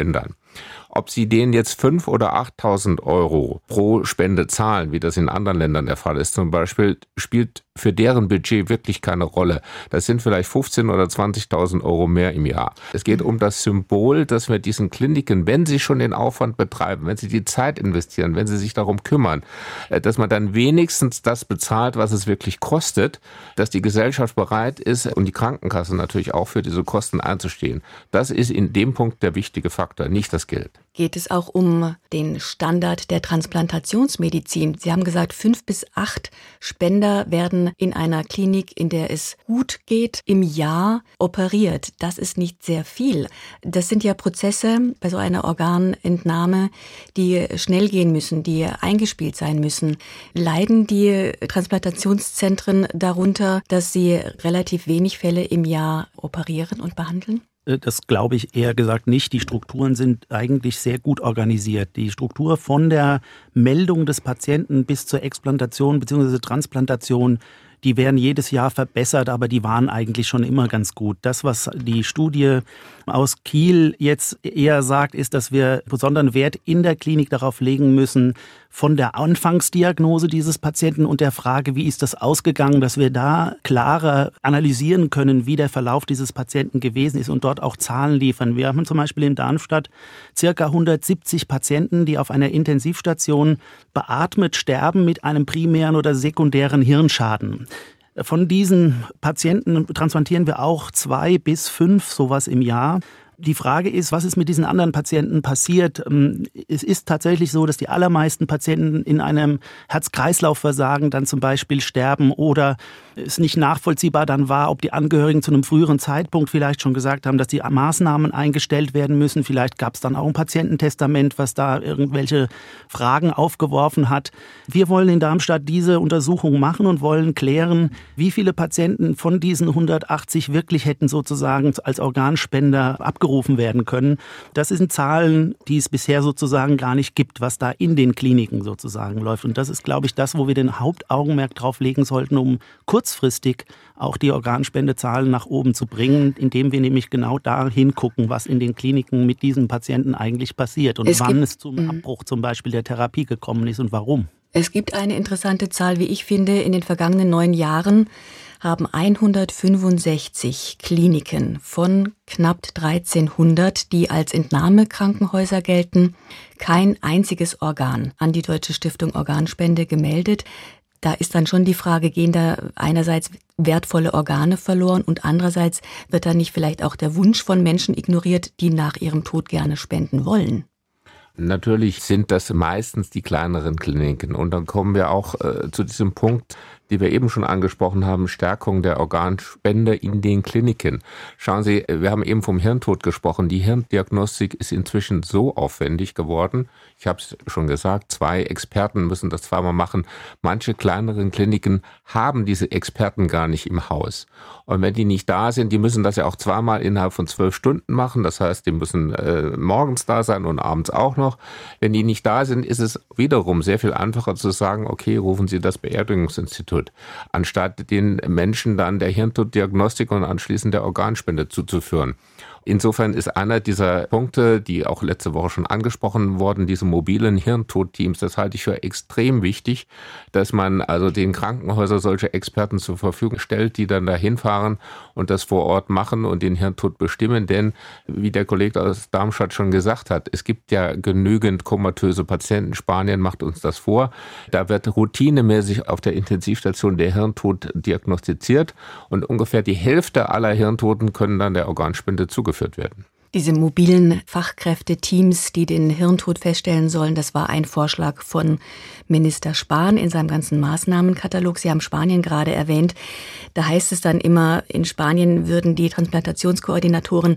Ob Sie denen jetzt fünf oder achttausend Euro pro Spende zahlen, wie das in anderen Ländern der Fall ist zum Beispiel, spielt für deren Budget wirklich keine Rolle. Das sind vielleicht fünfzehntausend oder zwanzigtausend Euro mehr im Jahr. Es geht um das Symbol, dass wir diesen Kliniken, wenn sie schon den Aufwand betreiben, wenn sie die Zeit investieren, wenn sie sich darum kümmern, dass man dann wenigstens das bezahlt, was es wirklich kostet, dass die Gesellschaft bereit ist und die Krankenkasse natürlich auch für diese Kosten einzustehen. Das ist in dem Punkt der wichtige Faktor, nicht das Geld. Geht es auch um den Standard der Transplantationsmedizin? Sie haben gesagt, fünf bis acht Spender werden in einer Klinik, in der es gut geht, im Jahr operiert. Das ist nicht sehr viel. Das sind ja Prozesse bei so einer Organentnahme, die schnell gehen müssen, die eingespielt sein müssen. Leiden die Transplantationszentren darunter, dass sie relativ wenig Fälle im Jahr operieren und behandeln? Das glaube ich eher gesagt nicht. Die Strukturen sind eigentlich sehr gut organisiert. Die Struktur von der Meldung des Patienten bis zur Explantation bzw. Transplantation, die werden jedes Jahr verbessert, aber die waren eigentlich schon immer ganz gut. Das, was die Studie aus Kiel jetzt eher sagt, ist, dass wir besonderen Wert in der Klinik darauf legen müssen, von der Anfangsdiagnose dieses Patienten und der Frage, wie ist das ausgegangen, dass wir da klarer analysieren können, wie der Verlauf dieses Patienten gewesen ist und dort auch Zahlen liefern. Wir haben zum Beispiel in Darmstadt circa hundertsiebzig Patienten, die auf einer Intensivstation beatmet sterben mit einem primären oder sekundären Hirnschaden. Von diesen Patienten transplantieren wir auch zwei bis fünf sowas im Jahr. Die Frage ist, was ist mit diesen anderen Patienten passiert? Es ist tatsächlich so, dass die allermeisten Patienten in einem Herz-Kreislauf-Versagen dann zum Beispiel sterben oder es nicht nachvollziehbar dann war, ob die Angehörigen zu einem früheren Zeitpunkt vielleicht schon gesagt haben, dass die Maßnahmen eingestellt werden müssen. Vielleicht gab es dann auch ein Patiententestament, was da irgendwelche Fragen aufgeworfen hat. Wir wollen in Darmstadt diese Untersuchung machen und wollen klären, wie viele Patienten von diesen hundertachtzig wirklich hätten sozusagen als Organspender abgerufen werden können. Das sind Zahlen, die es bisher sozusagen gar nicht gibt, was da in den Kliniken sozusagen läuft. Und das ist, glaube ich, das, wo wir den Hauptaugenmerk drauf legen sollten, um kurzfristig auch die Organspendezahlen nach oben zu bringen, indem wir nämlich genau da hingucken, was in den Kliniken mit diesen Patienten eigentlich passiert und es wann gibt, es zum Abbruch zum Beispiel der Therapie gekommen ist und warum. Es gibt eine interessante Zahl, wie ich finde, in den vergangenen neun Jahren haben hundertfünfundsechzig Kliniken von knapp dreizehnhundert, die als Entnahmekrankenhäuser gelten, kein einziges Organ an die Deutsche Stiftung Organspende gemeldet. Da ist dann schon die Frage, gehen da einerseits wertvolle Organe verloren und andererseits wird da nicht vielleicht auch der Wunsch von Menschen ignoriert, die nach ihrem Tod gerne spenden wollen? Natürlich sind das meistens die kleineren Kliniken. Und dann kommen wir auch äh, zu diesem Punkt, die wir eben schon angesprochen haben, Stärkung der Organspende in den Kliniken. Schauen Sie, wir haben eben vom Hirntod gesprochen. Die Hirndiagnostik ist inzwischen so aufwendig geworden. Ich habe es schon gesagt, zwei Experten müssen das zweimal machen. Manche kleineren Kliniken haben diese Experten gar nicht im Haus. Und wenn die nicht da sind, die müssen das ja auch zweimal innerhalb von zwölf Stunden machen. Das heißt, die müssen äh, morgens da sein und abends auch noch. Wenn die nicht da sind, ist es wiederum sehr viel einfacher zu sagen, okay, rufen Sie das Beerdigungsinstitut, anstatt den Menschen dann der Hirntoddiagnostik und anschließend der Organspende zuzuführen. Insofern ist einer dieser Punkte, die auch letzte Woche schon angesprochen wurden, diese mobilen Hirntodteams, das halte ich für extrem wichtig, dass man also den Krankenhäusern solche Experten zur Verfügung stellt, die dann da hinfahren und das vor Ort machen und den Hirntod bestimmen. Denn, wie der Kollege aus Darmstadt schon gesagt hat, es gibt ja genügend komatöse Patienten. Spanien macht uns das vor. Da wird routinemäßig auf der Intensivstation der Hirntod diagnostiziert und ungefähr die Hälfte aller Hirntoten können dann der Organspende zugeführt werden. Diese mobilen Fachkräfteteams, die den Hirntod feststellen sollen, das war ein Vorschlag von Minister Spahn in seinem ganzen Maßnahmenkatalog. Sie haben Spanien gerade erwähnt. Da heißt es dann immer, in Spanien würden die Transplantationskoordinatoren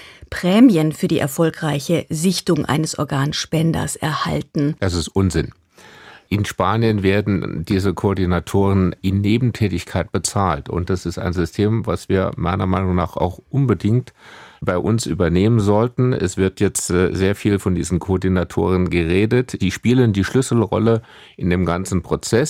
Prämien für die erfolgreiche Sichtung eines Organspenders erhalten. Das ist Unsinn. In Spanien werden diese Koordinatoren in Nebentätigkeit bezahlt. Und das ist ein System, was wir meiner Meinung nach auch unbedingt bei uns übernehmen sollten. Es wird jetzt sehr viel von diesen Koordinatoren geredet. Die spielen die Schlüsselrolle in dem ganzen Prozess.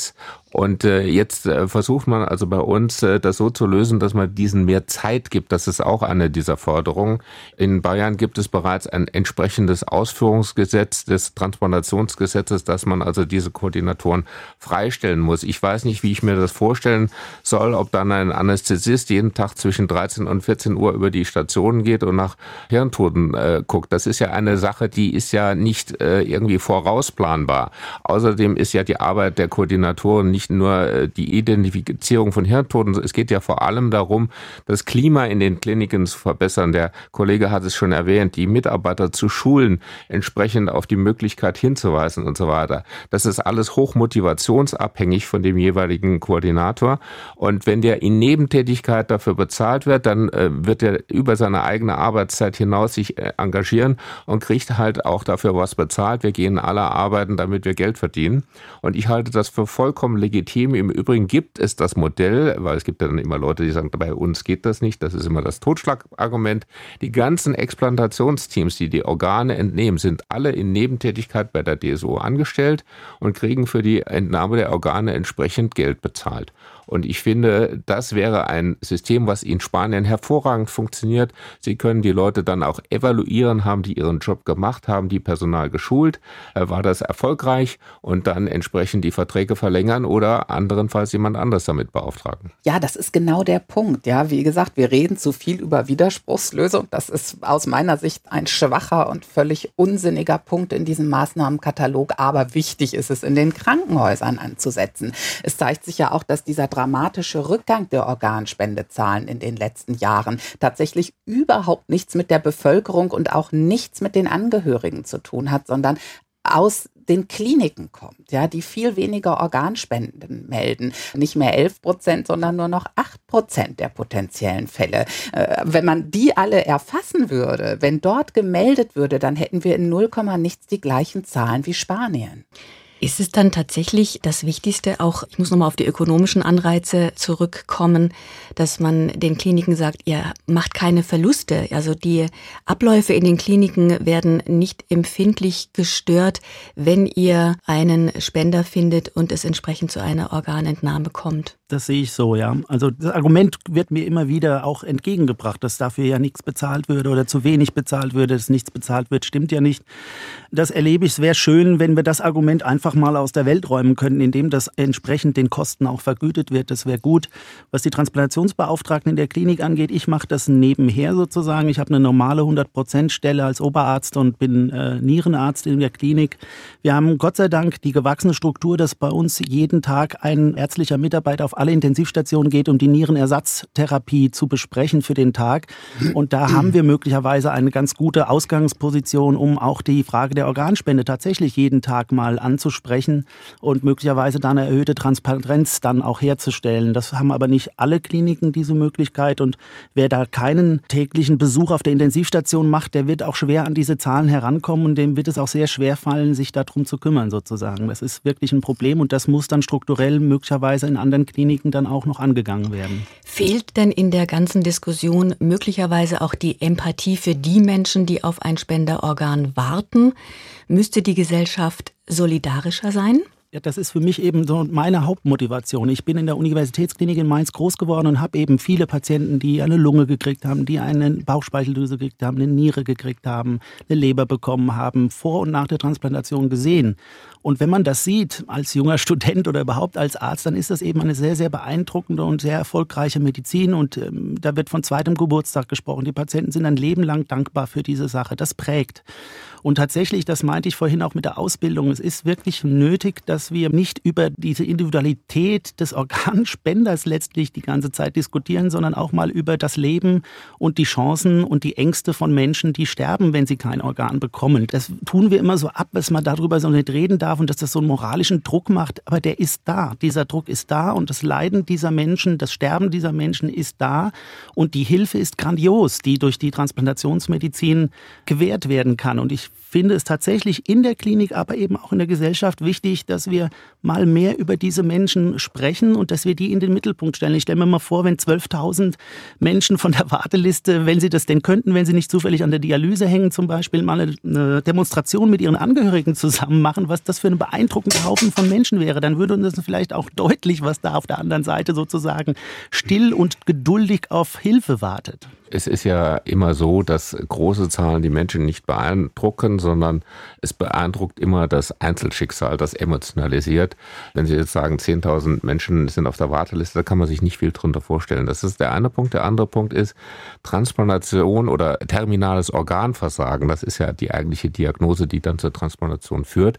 Und äh, jetzt äh, versucht man also bei uns äh, das so zu lösen, dass man diesen mehr Zeit gibt. Das ist auch eine dieser Forderungen. In Bayern gibt es bereits ein entsprechendes Ausführungsgesetz des Transplantationsgesetzes, dass man also diese Koordinatoren freistellen muss. Ich weiß nicht, wie ich mir das vorstellen soll, ob dann ein Anästhesist jeden Tag zwischen dreizehn und vierzehn Uhr über die Stationen geht und nach Hirntoten äh, guckt. Das ist ja eine Sache, die ist ja nicht äh, irgendwie vorausplanbar. Außerdem ist ja die Arbeit der Koordinatoren nicht nur äh, die Identifizierung von Hirntoten, es geht ja vor allem darum, das Klima in den Kliniken zu verbessern. Der Kollege hat es schon erwähnt, die Mitarbeiter zu schulen, entsprechend auf die Möglichkeit hinzuweisen und so weiter. Das ist alles hochmotivationsabhängig von dem jeweiligen Koordinator. Und wenn der in Nebentätigkeit dafür bezahlt wird, dann äh, wird er über seine eigene Arbeitszeit hinaus sich äh, engagieren und kriegt halt auch dafür was bezahlt. Wir gehen alle arbeiten, damit wir Geld verdienen. Und ich halte das für vollkommen legitim. Im Übrigen gibt es das Modell, weil es gibt ja dann immer Leute, die sagen, bei uns geht das nicht. Das ist immer das Totschlagargument. Die ganzen Explantationsteams, die die Organe entnehmen, sind alle in Nebentätigkeit bei der D S O angestellt und kriegen für die Entnahme der Organe entsprechend Geld bezahlt. Und ich finde, das wäre ein System, was in Spanien hervorragend funktioniert. Sie können die Leute dann auch evaluieren, haben die ihren Job gemacht, haben die Personal geschult, war das erfolgreich und dann entsprechend die Verträge verlängern oder anderenfalls jemand anderes damit beauftragen. Ja, das ist genau der Punkt. Ja, wie gesagt, wir reden zu viel über Widerspruchslösung. Das ist aus meiner Sicht ein schwacher und völlig unsinniger Punkt in diesem Maßnahmenkatalog. Aber wichtig ist es, in den Krankenhäusern anzusetzen. Es zeigt sich ja auch, dass dieser dramatische Rückgang der Organspendezahlen in den letzten Jahren tatsächlich überhaupt nichts mit der Bevölkerung und auch nichts mit den Angehörigen zu tun hat, sondern aus den Kliniken kommt, ja, die viel weniger Organspenden melden. Nicht mehr elf Prozent, sondern nur noch acht Prozent der potenziellen Fälle. Äh, wenn man die alle erfassen würde, wenn dort gemeldet würde, dann hätten wir in null, nichts die gleichen Zahlen wie Spanien. Ist es dann tatsächlich das Wichtigste, auch, ich muss nochmal auf die ökonomischen Anreize zurückkommen, dass man den Kliniken sagt, ihr macht keine Verluste. Also die Abläufe in den Kliniken werden nicht empfindlich gestört, wenn ihr einen Spender findet und es entsprechend zu einer Organentnahme kommt. Das sehe ich so, ja. Also das Argument wird mir immer wieder auch entgegengebracht, dass dafür ja nichts bezahlt würde oder zu wenig bezahlt würde, dass nichts bezahlt wird, stimmt ja nicht. Das erlebe ich, es wäre schön, wenn wir das Argument einfach mal aus der Welt räumen könnten, indem das entsprechend den Kosten auch vergütet wird. Das wäre gut. Was die Transplantationsbeauftragten in der Klinik angeht, ich mache das nebenher sozusagen. Ich habe eine normale hundert Prozent Stelle als Oberarzt und bin äh, Nierenarzt in der Klinik. Wir haben Gott sei Dank die gewachsene Struktur, dass bei uns jeden Tag ein ärztlicher Mitarbeiter auf alle Intensivstationen geht, um die Nierenersatztherapie zu besprechen für den Tag. Und da haben wir möglicherweise eine ganz gute Ausgangsposition, um auch die Frage der Organspende tatsächlich jeden Tag mal anzusprechen und möglicherweise dann eine erhöhte Transparenz dann auch herzustellen. Das haben aber nicht alle Kliniken, diese Möglichkeit. Und wer da keinen täglichen Besuch auf der Intensivstation macht, der wird auch schwer an diese Zahlen herankommen und dem wird es auch sehr schwer fallen, sich darum zu kümmern sozusagen. Das ist wirklich ein Problem und das muss dann strukturell möglicherweise in anderen Kliniken dann auch noch angegangen werden. Fehlt denn in der ganzen Diskussion möglicherweise auch die Empathie für die Menschen, die auf ein Spenderorgan warten? Müsste die Gesellschaft solidarischer sein? Ja, das ist für mich eben so meine Hauptmotivation. Ich bin in der Universitätsklinik in Mainz groß geworden und habe eben viele Patienten, die eine Lunge gekriegt haben, die eine Bauchspeicheldrüse gekriegt haben, eine Niere gekriegt haben, eine Leber bekommen haben, vor und nach der Transplantation gesehen. Und wenn man das sieht, als junger Student oder überhaupt als Arzt, dann ist das eben eine sehr, sehr beeindruckende und sehr erfolgreiche Medizin. Und ähm, da wird von zweitem Geburtstag gesprochen. Die Patienten sind ein Leben lang dankbar für diese Sache. Das prägt. Und tatsächlich, das meinte ich vorhin auch mit der Ausbildung, es ist wirklich nötig, dass wir nicht über diese Individualität des Organspenders letztlich die ganze Zeit diskutieren, sondern auch mal über das Leben und die Chancen und die Ängste von Menschen, die sterben, wenn sie kein Organ bekommen. Das tun wir immer so ab, dass man darüber so nicht reden darf und dass das so einen moralischen Druck macht. Aber der ist da. Dieser Druck ist da und das Leiden dieser Menschen, das Sterben dieser Menschen ist da. Und die Hilfe ist grandios, die durch die Transplantationsmedizin gewährt werden kann. Und ich finde es tatsächlich in der Klinik, aber eben auch in der Gesellschaft wichtig, dass wir mal mehr über diese Menschen sprechen und dass wir die in den Mittelpunkt stellen. Ich stelle mir mal vor, wenn zwölftausend Menschen von der Warteliste, wenn sie das denn könnten, wenn sie nicht zufällig an der Dialyse hängen, zum Beispiel mal eine Demonstration mit ihren Angehörigen zusammen machen, was das für ein beeindruckender Haufen von Menschen wäre, dann würde uns vielleicht auch deutlich, was da auf der anderen Seite sozusagen still und geduldig auf Hilfe wartet. Es ist ja immer so, dass große Zahlen die Menschen nicht beeindrucken, sondern es beeindruckt immer das Einzelschicksal, das emotionalisiert. Wenn Sie jetzt sagen, zehntausend Menschen sind auf der Warteliste, da kann man sich nicht viel drunter vorstellen. Das ist der eine Punkt. Der andere Punkt ist Transplantation oder terminales Organversagen. Das ist ja die eigentliche Diagnose, die dann zur Transplantation führt,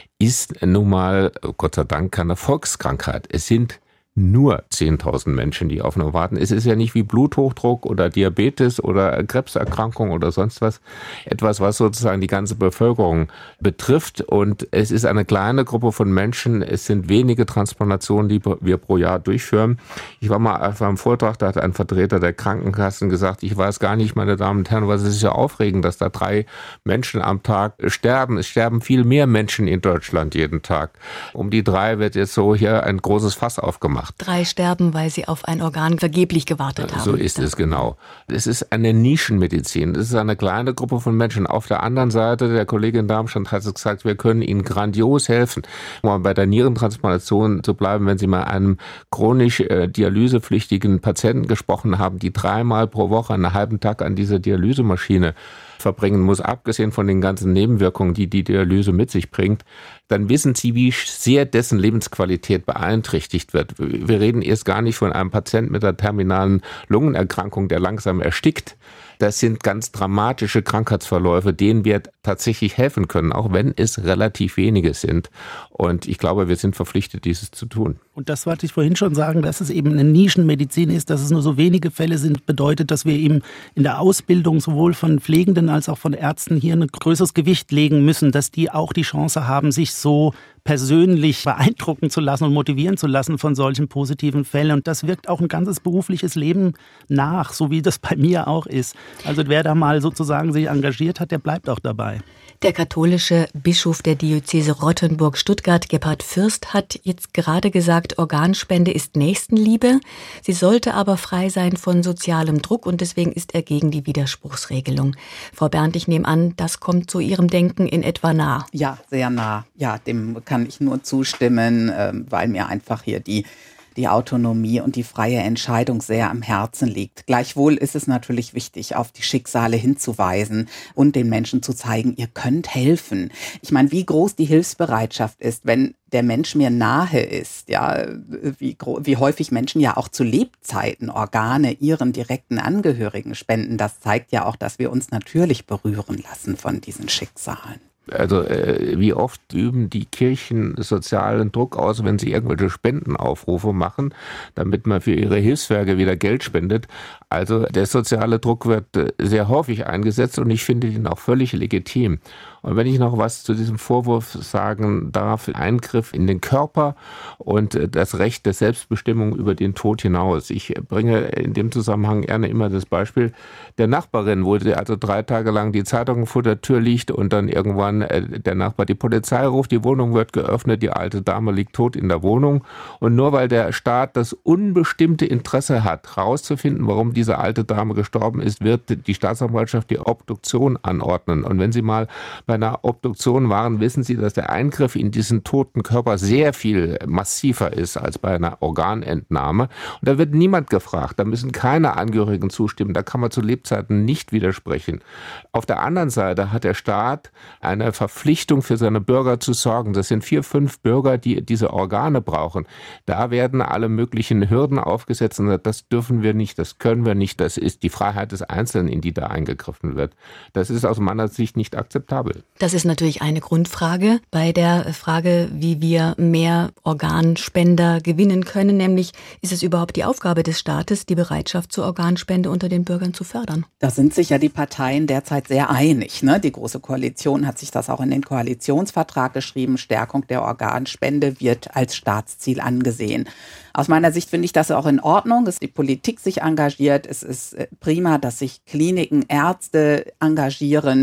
ist nun mal, Gott sei Dank, keine Volkskrankheit. Es sind nur zehntausend Menschen, die auf eine warten. Es ist ja nicht wie Bluthochdruck oder Diabetes oder Krebserkrankung oder sonst was. Etwas, was sozusagen die ganze Bevölkerung betrifft. Und es ist eine kleine Gruppe von Menschen. Es sind wenige Transplantationen, die wir pro Jahr durchführen. Ich war mal auf einem Vortrag, da hat ein Vertreter der Krankenkassen gesagt, ich weiß gar nicht, meine Damen und Herren, was es ist ja aufregend, dass da drei Menschen am Tag sterben. Es sterben viel mehr Menschen in Deutschland jeden Tag. Um die drei wird jetzt so hier ein großes Fass aufgemacht. Drei sterben, weil sie auf ein Organ vergeblich gewartet haben. So ist es, genau. Es ist eine Nischenmedizin. Es ist eine kleine Gruppe von Menschen. Auf der anderen Seite, der Kollege in Darmstadt hat es gesagt, wir können ihnen grandios helfen. Um mal bei der Nierentransplantation zu bleiben, wenn Sie mal einem chronisch äh, dialysepflichtigen Patienten gesprochen haben, die dreimal pro Woche einen halben Tag an dieser Dialysemaschine verbringen muss, abgesehen von den ganzen Nebenwirkungen, die die Dialyse mit sich bringt, dann wissen Sie, wie sehr dessen Lebensqualität beeinträchtigt wird. Wir reden erst gar nicht von einem Patienten mit einer terminalen Lungenerkrankung, der langsam erstickt. Das sind ganz dramatische Krankheitsverläufe, denen wir tatsächlich helfen können, auch wenn es relativ wenige sind. Und ich glaube, wir sind verpflichtet, dieses zu tun. Und das wollte ich vorhin schon sagen, dass es eben eine Nischenmedizin ist, dass es nur so wenige Fälle sind, bedeutet, dass wir eben in der Ausbildung sowohl von Pflegenden als auch von Ärzten hier ein größeres Gewicht legen müssen, dass die auch die Chance haben, sich so persönlich beeindrucken zu lassen und motivieren zu lassen von solchen positiven Fällen. Und das wirkt auch ein ganzes berufliches Leben nach, so wie das bei mir auch ist. Also wer da mal sozusagen sich engagiert hat, der bleibt auch dabei. Der katholische Bischof der Diözese Rottenburg-Stuttgart, Gebhard Fürst, hat jetzt gerade gesagt, Organspende ist Nächstenliebe. Sie sollte aber frei sein von sozialem Druck und deswegen ist er gegen die Widerspruchsregelung. Frau Berndt, ich nehme an, das kommt zu Ihrem Denken in etwa nah. Ja, sehr nah. Ja, dem kann ich nur zustimmen, weil mir einfach hier die die Autonomie und die freie Entscheidung sehr am Herzen liegt. Gleichwohl ist es natürlich wichtig, auf die Schicksale hinzuweisen und den Menschen zu zeigen, ihr könnt helfen. Ich meine, wie groß die Hilfsbereitschaft ist, wenn der Mensch mir nahe ist, ja, wie, wie häufig Menschen ja auch zu Lebzeiten Organe ihren direkten Angehörigen spenden. Das zeigt ja auch, dass wir uns natürlich berühren lassen von diesen Schicksalen. Also äh, wie oft üben die Kirchen sozialen Druck aus, wenn sie irgendwelche Spendenaufrufe machen, damit man für ihre Hilfswerke wieder Geld spendet. Also der soziale Druck wird äh, sehr häufig eingesetzt und ich finde ihn auch völlig legitim. Und wenn ich noch was zu diesem Vorwurf sagen darf, Eingriff in den Körper und äh, das Recht der Selbstbestimmung über den Tod hinaus. Ich bringe in dem Zusammenhang gerne immer das Beispiel der Nachbarin, wo sie also drei Tage lang die Zeitung vor der Tür liegt und dann irgendwann der Nachbar die Polizei ruft, die Wohnung wird geöffnet, die alte Dame liegt tot in der Wohnung. Und nur weil der Staat das unbestimmte Interesse hat, herauszufinden, warum diese alte Dame gestorben ist, wird die Staatsanwaltschaft die Obduktion anordnen. Und wenn Sie mal bei einer Obduktion waren, wissen Sie, dass der Eingriff in diesen toten Körper sehr viel massiver ist als bei einer Organentnahme. Und da wird niemand gefragt, da müssen keine Angehörigen zustimmen, da kann man zu Lebzeiten nicht widersprechen. Auf der anderen Seite hat der Staat eine Verpflichtung für seine Bürger zu sorgen. Das sind vier, fünf Bürger, die diese Organe brauchen. Da werden alle möglichen Hürden aufgesetzt und das dürfen wir nicht, das können wir nicht. Das ist die Freiheit des Einzelnen, in die da eingegriffen wird. Das ist aus meiner Sicht nicht akzeptabel. Das ist natürlich eine Grundfrage bei der Frage, wie wir mehr Organspender gewinnen können. Nämlich, ist es überhaupt die Aufgabe des Staates, die Bereitschaft zur Organspende unter den Bürgern zu fördern? Da sind sich ja die Parteien derzeit sehr einig, ne? Die Große Koalition hat sich das auch in den Koalitionsvertrag geschrieben. Stärkung der Organspende wird als Staatsziel angesehen. Aus meiner Sicht finde ich das auch in Ordnung, dass die Politik sich engagiert. Es ist prima, dass sich Kliniken, Ärzte engagieren.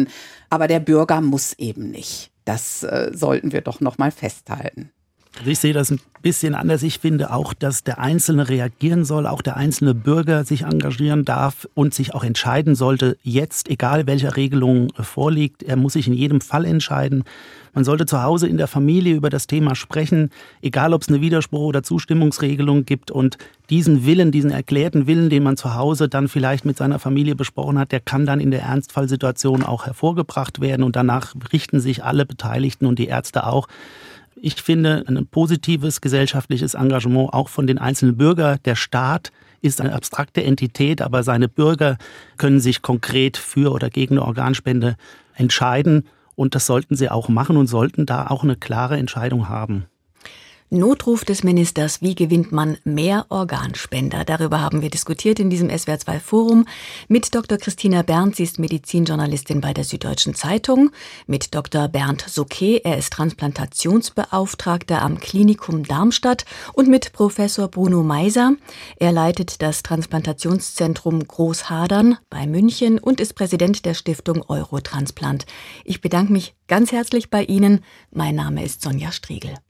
Aber der Bürger muss eben nicht. Das äh, sollten wir doch noch mal festhalten. Also ich sehe das ein bisschen anders. Ich finde auch, dass der Einzelne reagieren soll, auch der einzelne Bürger sich engagieren darf und sich auch entscheiden sollte, jetzt, egal welche Regelung vorliegt, er muss sich in jedem Fall entscheiden. Man sollte zu Hause in der Familie über das Thema sprechen, egal ob es eine Widerspruch- oder Zustimmungsregelung gibt. Und diesen Willen, diesen erklärten Willen, den man zu Hause dann vielleicht mit seiner Familie besprochen hat, der kann dann in der Ernstfallsituation auch hervorgebracht werden. Und danach richten sich alle Beteiligten und die Ärzte auch. Ich finde ein positives gesellschaftliches Engagement auch von den einzelnen Bürgern. Der Staat ist eine abstrakte Entität, aber seine Bürger können sich konkret für oder gegen eine Organspende entscheiden. Und das sollten sie auch machen und sollten da auch eine klare Entscheidung haben. Notruf des Ministers, wie gewinnt man mehr Organspender? Darüber haben wir diskutiert in diesem S W R zwei Forum mit Doktor Christina Berndt, sie ist Medizinjournalistin bei der Süddeutschen Zeitung, mit Doktor Bernd Souquet, er ist Transplantationsbeauftragter am Klinikum Darmstadt und mit Professor Bruno Meiser. Er leitet das Transplantationszentrum Großhadern bei München und ist Präsident der Stiftung Eurotransplant. Ich bedanke mich ganz herzlich bei Ihnen. Mein Name ist Sonja Striegel.